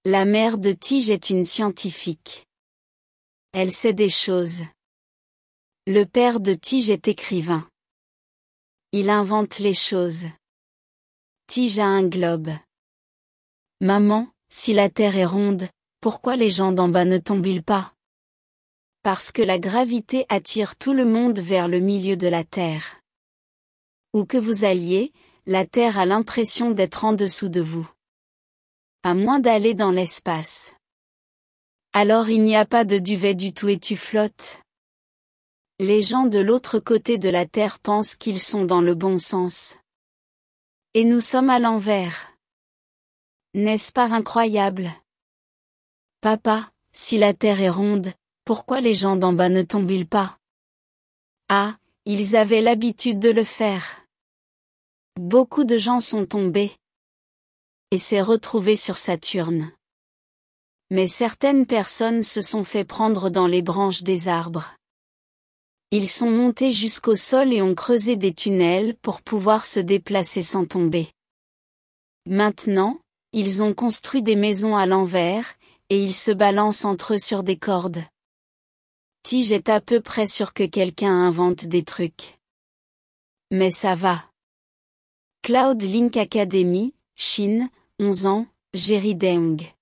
La mère de Tige est une scientifique. Elle sait des choses. Le père de Tige est écrivain. Il invente les choses. Tige a un globe. Maman, si la Terre est ronde, pourquoi les gens d'en bas ne tombent-ils pas? Parce que la gravité attire tout le monde vers le milieu de la Terre. Où que vous alliez, la Terre a l'impression d'être en dessous de vous. À moins d'aller dans l'espace. Alors il n'y a pas de duvet du tout et tu flottes. Les gens de l'autre côté de la Terre pensent qu'ils sont dans le bon sens. Et nous sommes à l'envers. N'est-ce pas incroyable? Papa, si la Terre est ronde, pourquoi les gens d'en bas ne tombent-ils pas? Ah, ils avaient l'habitude de le faire. Beaucoup de gens sont tombés. Et s'est retrouvés sur Saturne. Mais certaines personnes se sont fait prendre dans les branches des arbres. Ils sont montés jusqu'au sol et ont creusé des tunnels pour pouvoir se déplacer sans tomber. Maintenant, ils ont construit des maisons à l'envers, et ils se balancent entre eux sur des cordes. Tige est à peu près sûr que quelqu'un invente des trucs. Mais ça va. Cloud Link Academy, Chine, 11 ans, Jerry Deng.